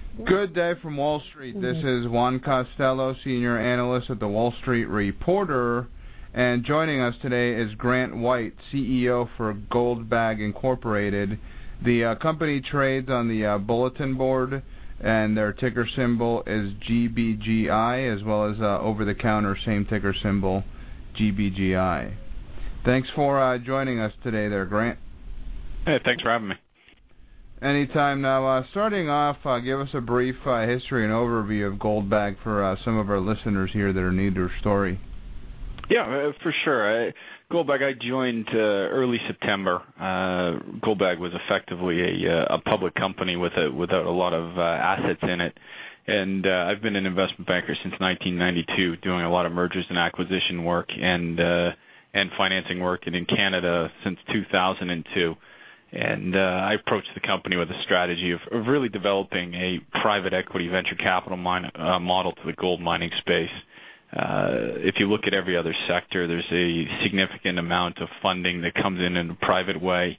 Good day from Wall Street. This is Juan Costello, Senior Analyst at the Wall Street Reporter. And joining us today is Grant White, CEO for Goldbag Incorporated. The company trades on the bulletin board, and their ticker symbol is GBGI, as well as over-the-counter same ticker symbol, GBGI. Thanks for joining us today there, Grant. Hey, thanks for having me. Anytime. Now, starting off, give us a brief history and overview of Goldbag for some of our listeners here that are new to your story. Yeah, for sure. Goldbag, I joined early September. Goldbag was effectively a public company without a lot of assets in it. And I've been an investment banker since 1992, doing a lot of mergers and acquisition work and financing work, and in Canada since 2002. And I approached the company with a strategy of really developing a private equity venture capital model to the gold mining space. If you look at every other sector, there's a significant amount of funding that comes in a private way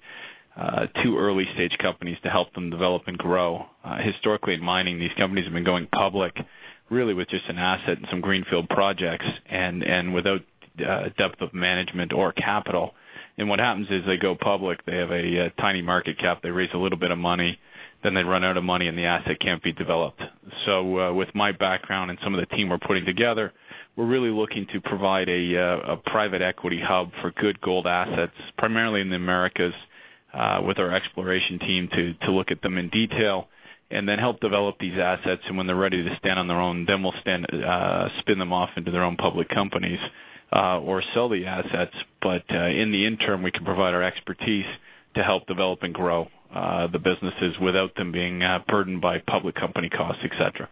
to early stage companies to help them develop and grow. Historically in mining, these companies have been going public really with just an asset and some greenfield projects and without depth of management or capital. And what happens is they go public, they have a tiny market cap, they raise a little bit of money, then they run out of money and the asset can't be developed. So with my background and some of the team we're putting together, we're really looking to provide a private equity hub for good gold assets, primarily in the Americas, with our exploration team to look at them in detail and then help develop these assets. And when they're ready to stand on their own, then we'll spin them off into their own public companies. Or sell the assets, but in the interim, we can provide our expertise to help develop and grow the businesses without them being burdened by public company costs, etc.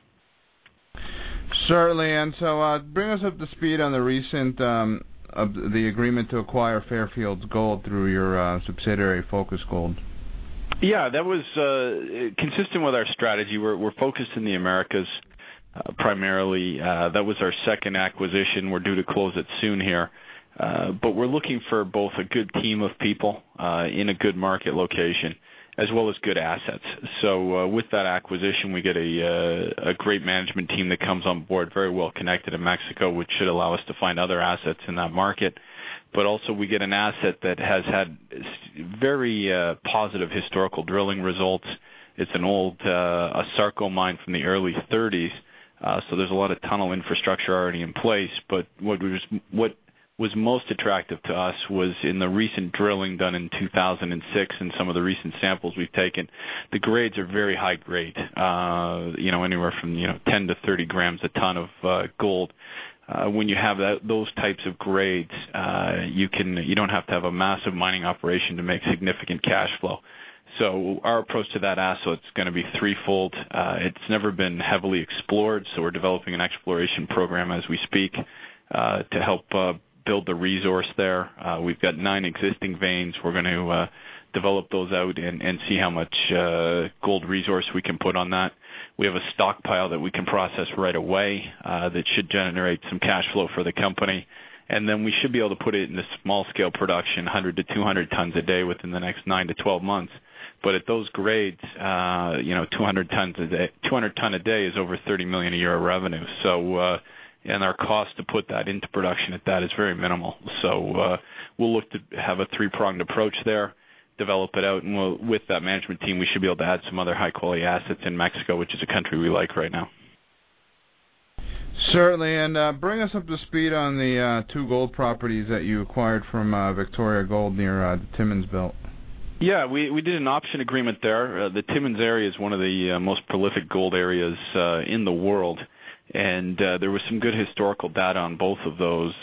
Certainly, and so bring us up to speed on the recent of the agreement to acquire Fairfields Gold through your subsidiary Focus Gold. Yeah, that was consistent with our strategy. We're focused in the Americas. Primarily, that was our second acquisition. We're due to close it soon here. But we're looking for both a good team of people in a good market location, as well as good assets. So with that acquisition, we get a great management team that comes on board, very well connected in Mexico, which should allow us to find other assets in that market. But also we get an asset that has had very positive historical drilling results. It's an old Asarco mine from the early 30s. So there's a lot of tunnel infrastructure already in place, but what was most attractive to us was in the recent drilling done in 2006 and some of the recent samples we've taken, the grades are very high grade, anywhere from 10 to 30 grams a ton of gold. When you have those types of grades, you don't have to have a massive mining operation to make significant cash flow. So our approach to that asset is going to be threefold. It's never been heavily explored, so we're developing an exploration program as we speak to help build the resource there. We've got 9 existing veins. We're going to develop those out and see how much gold resource we can put on that. We have a stockpile that we can process right away that should generate some cash flow for the company. And then we should be able to put it into small-scale production, 100 to 200 tons a day within the next 9 to 12 months. But at those grades, 200 ton a day is over $30 million a year of revenue. So, and our cost to put that into production at that is very minimal. So we'll look to have a three-pronged approach there, develop it out, and with that management team, we should be able to add some other high-quality assets in Mexico, which is a country we like right now. Certainly, and bring us up to speed on the 2 gold properties that you acquired from Victoria Gold near the Timmins Belt. Yeah, we did an option agreement there. The Timmins area is one of the most prolific gold areas in the world, and there was some good historical data on both those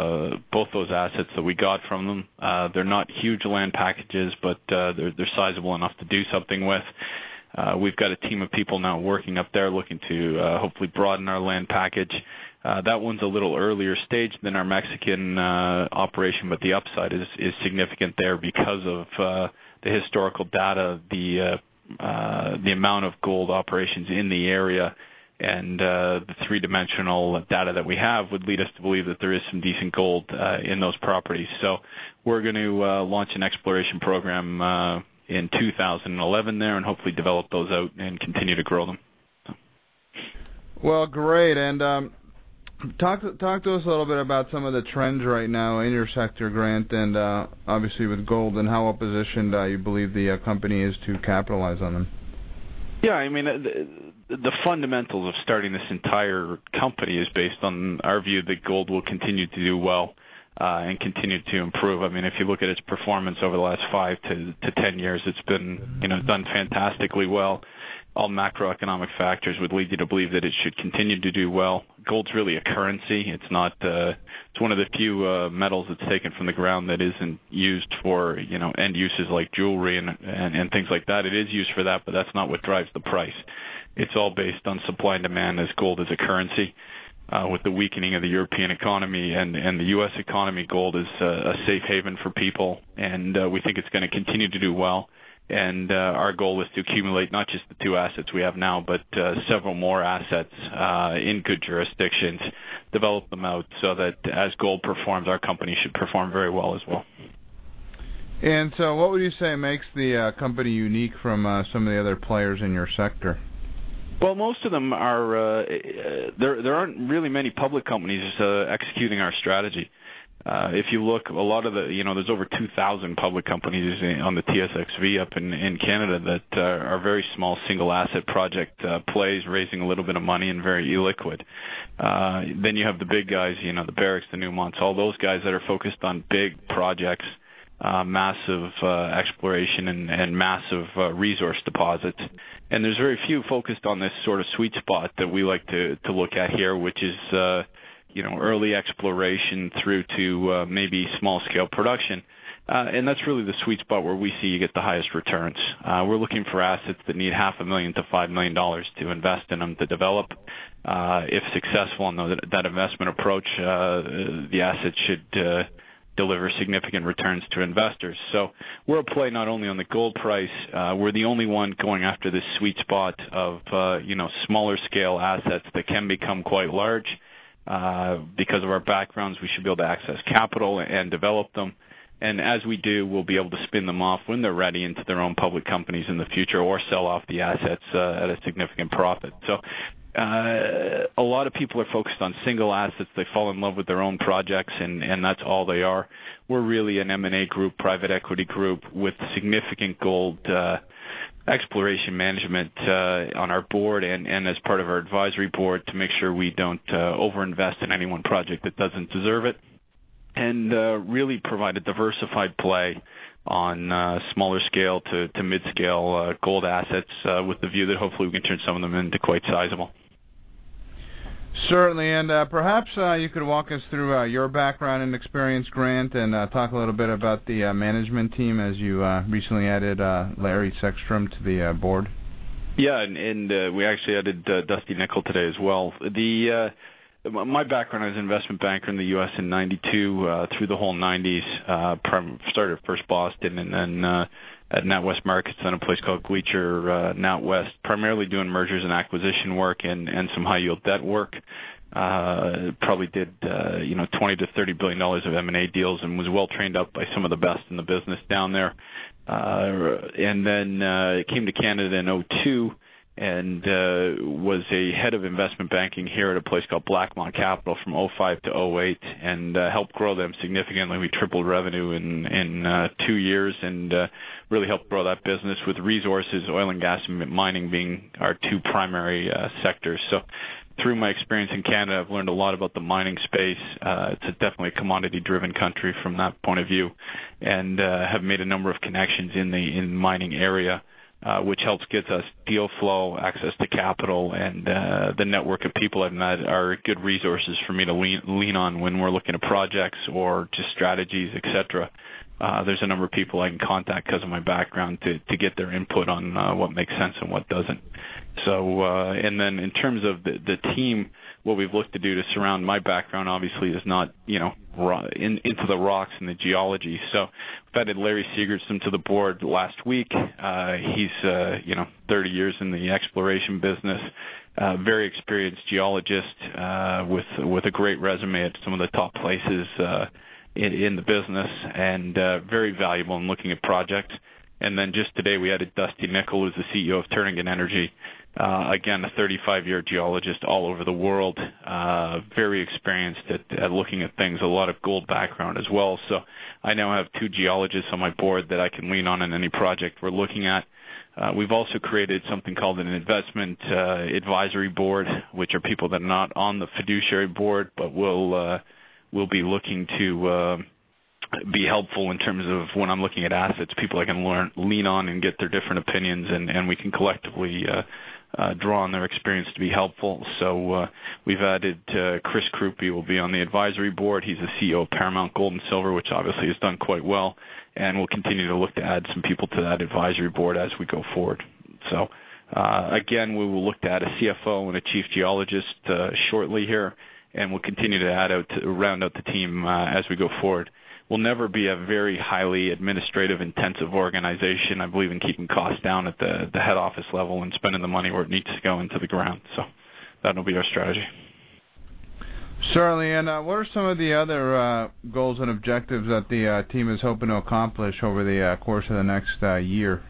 assets that we got from them. They're not huge land packages, but they're sizable enough to do something with. We've got a team of people now working up there looking to hopefully broaden our land package. That one's a little earlier stage than our Mexican operation, but the upside is significant there because of the historical data, the amount of gold operations in the area, and the three-dimensional data that we have would lead us to believe that there is some decent gold in those properties. So we're going to launch an exploration program in 2011 there and hopefully develop those out and continue to grow them. Well, great. And talk to us a little bit about some of the trends right now in your sector, Grant, and obviously with gold, and how well positioned you believe the company is to capitalize on them. Yeah, I mean, the fundamentals of starting this entire company is based on our view that gold will continue to do well and continue to improve. I mean, if you look at its performance over the last 5 to 10 years, it's been, done fantastically well. All macroeconomic factors would lead you to believe that it should continue to do well. Gold's really a currency. It's not. It's one of the few metals that's taken from the ground that isn't used for end uses like jewelry and things like that. It is used for that, but that's not what drives the price. It's all based on supply and demand, as gold is a currency. With the weakening of the European economy and the U.S. economy, gold is a safe haven for people, and we think it's going to continue to do well. And our goal is to accumulate not just the 2 assets we have now, but several more assets in good jurisdictions, develop them out so that as gold performs, our company should perform very well as well. And so what would you say makes the company unique from some of the other players in your sector? Well, most of them are, there aren't really many public companies executing our strategy. If you look, a lot of the, there's over 2,000 public companies on the TSXV up in Canada that are very small single asset project plays, raising a little bit of money and very illiquid. Then you have the big guys, the Barricks, the Newmonts, all those guys that are focused on big projects, massive exploration and massive resource deposits. And there's very few focused on this sort of sweet spot that we like to look at here, which is early exploration through to maybe small-scale production. And that's really the sweet spot where we see you get the highest returns. We're looking for assets that need $500,000 to $5 million to invest in them to develop. If successful in that investment approach, the asset should deliver significant returns to investors. So we're a play not only on the gold price, we're the only one going after this sweet spot of smaller-scale assets that can become quite large. Because of our backgrounds, we should be able to access capital and develop them. And as we do, we'll be able to spin them off when they're ready into their own public companies in the future, or sell off the assets at a significant profit. So a lot of people are focused on single assets. They fall in love with their own projects, and that's all they are. We're really an M&A group, private equity group, with significant gold exploration management on our board and as part of our advisory board to make sure we don't overinvest in any one project that doesn't deserve it, and really provide a diversified play on smaller scale to mid-scale gold assets with the view that hopefully we can turn some of them into quite sizable. Certainly, and perhaps you could walk us through your background and experience, Grant, and talk a little bit about the management team as you recently added Larry Sextrom to the board. Yeah, and we actually added Dusty Nickel today as well. My background, I was an investment banker in the U.S. in 92 through the whole 90s. Started at First Boston and then at NatWest Markets, then a place called Gleacher NatWest, primarily doing mergers and acquisition work and some high-yield debt work. Probably did $20 to $30 billion of M&A deals and was well trained up by some of the best in the business down there. And then came to Canada in 2002 and was a head of investment banking here at a place called Blackmont Capital from 2005 to 2008, and helped grow them significantly. We tripled revenue in 2 years, and really helped grow that business, with resources, oil and gas, and mining being our 2 primary sectors. So through my experience in Canada, I've learned a lot about the mining space. It's definitely a commodity-driven country from that point of view, and have made a number of connections in the mining area, which helps get us deal flow, access to capital, and the network of people I've met are good resources for me to lean on when we're looking at projects or just strategies, etc. There's a number of people I can contact because of my background to get their input on what makes sense and what doesn't. So, and then in terms of the team, what we've looked to do to surround my background, obviously, is not, into the rocks and the geology. So we've added Larry Sigurdson to the board last week. He's, 30 years in the exploration business, very experienced geologist with a great resume at some of the top places in the business, and very valuable in looking at projects. And then just today we added Dusty Nickel, who's the CEO of Turnagain Energy, Again, a 35-year geologist all over the world, very experienced at looking at things, a lot of gold background as well. So I now have 2 geologists on my board that I can lean on in any project we're looking at. We've also created something called an investment advisory board, which are people that are not on the fiduciary board, but will be looking to be helpful in terms of when I'm looking at assets, people I can lean on and get their different opinions, and we can collectively draw on their experience to be helpful. So we've added Chris Krupe will be on the advisory board. He's the CEO of Paramount Gold and Silver, which obviously has done quite well, and we'll continue to look to add some people to that advisory board as we go forward. So again, we will look to add a CFO and a chief geologist shortly here, and we'll continue to round out the team as we go forward. We'll never be a very highly administrative intensive organization. I believe in keeping costs down at the head office level and spending the money where it needs to go into the ground. So that'll be our strategy. Certainly. And what are some of the other goals and objectives that the team is hoping to accomplish over the course of the next year?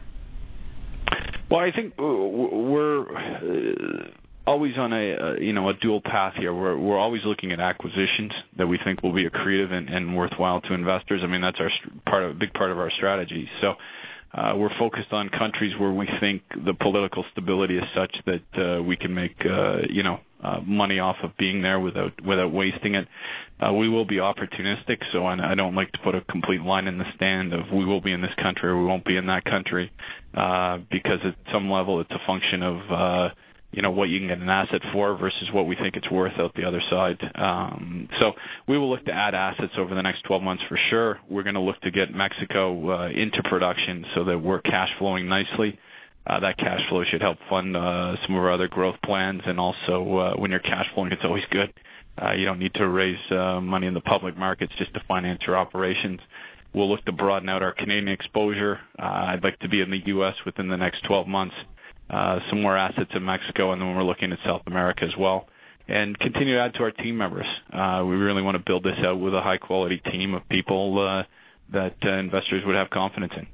Well, I think we're always on a dual path here. We're always looking at acquisitions that we think will be accretive and worthwhile to investors. I mean, that's a big part of our strategy. So we're focused on countries where we think the political stability is such that we can make money off of being there without wasting it. We will be opportunistic, so I don't like to put a complete line in the sand of we will be in this country or we won't be in that country, because at some level it's a function of what you can get an asset for versus what we think it's worth out the other side. So we will look to add assets over the next 12 months for sure. We're going to look to get Mexico into production so that we're cash flowing nicely. That cash flow should help fund some of our other growth plans, and also when you're cash flowing, it's always good. You don't need to raise money in the public markets just to finance your operations. We'll look to broaden out our Canadian exposure. I'd like to be in the U.S. within the next 12 months. Some more assets in Mexico, and then we're looking at South America as well, and continue to add to our team members. We really want to build this out with a high-quality team of people that investors would have confidence in.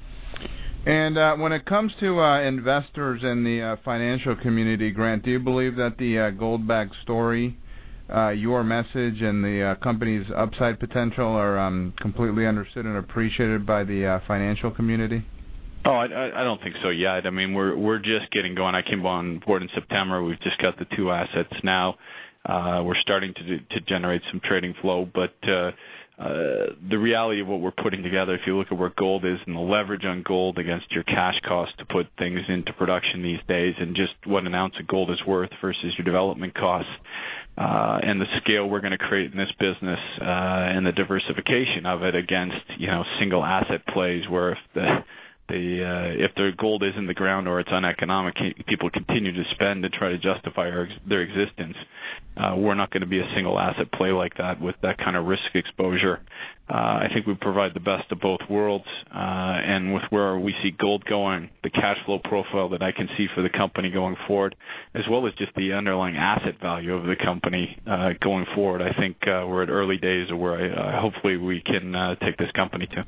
And when it comes to investors in the financial community, Grant, do you believe that the Goldbag story, your message, and the company's upside potential are completely understood and appreciated by the financial community? Oh, I don't think so yet. I mean, we're just getting going. I came on board in September. We've just got the 2 assets now. We're starting to generate some trading flow, but the reality of what we're putting together, if you look at where gold is and the leverage on gold against your cash cost to put things into production these days, and just what an ounce of gold is worth versus your development costs, and the scale we're going to create in this business, and the diversification of it against single asset plays, where if their gold is in the ground or it's uneconomic, people continue to spend to try to justify their existence. We're not going to be a single asset play like that with that kind of risk exposure. I think we provide the best of both worlds, and with where we see gold going, the cash flow profile that I can see for the company going forward, as well as just the underlying asset value of the company going forward, I think we're at early days of where hopefully we can take this company to.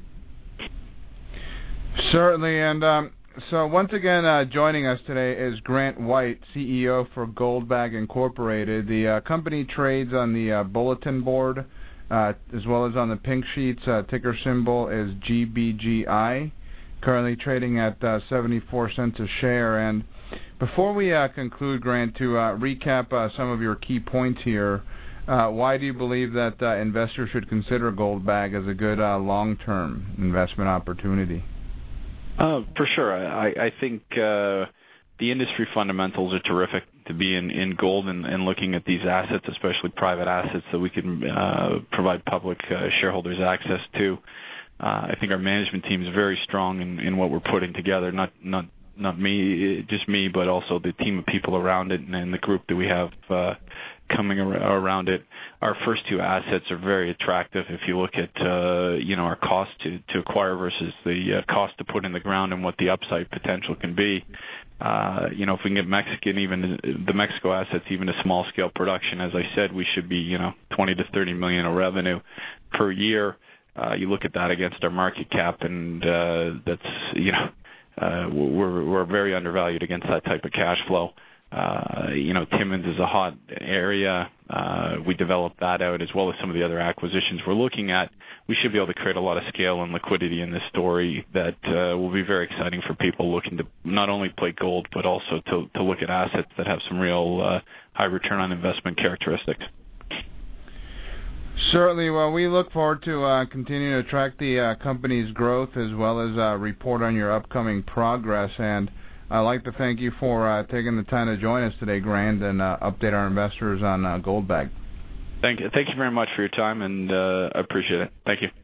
Certainly, and so once again, joining us today is Grant White, CEO for Goldbag Incorporated. The company trades on the bulletin board as well as on the Pink Sheets. Ticker symbol is GBGI, currently trading at 74 cents a share. And before we conclude, Grant, to recap some of your key points here, why do you believe that investors should consider Goldbag as a good long-term investment opportunity? For sure. I think the industry fundamentals are terrific to be in gold and looking at these assets, especially private assets that we can provide public shareholders access to. I think our management team is very strong in what we're putting together, not me, just me, but also the team of people around it and the group that we have coming around it. Our first 2 assets are very attractive if you look at our cost to acquire versus the cost to put in the ground and what the upside potential can be. If we can get the Mexico assets, even a small scale production, as I said, we should be 20 to 30 million of revenue per year. You look at that against our market cap, and that's we're very undervalued against that type of cash flow. Timmins is a hot area. We developed that out as well as some of the other acquisitions we're looking at. We should be able to create a lot of scale and liquidity in this story that will be very exciting for people looking to not only play gold, but also to look at assets that have some real high return on investment characteristics. Certainly. Well, we look forward to continuing to track the company's growth as well as report on your upcoming progress. And I'd like to thank you for taking the time to join us today, Grant, and update our investors on Goldbag. Thank you very much for your time, and I appreciate it. Thank you.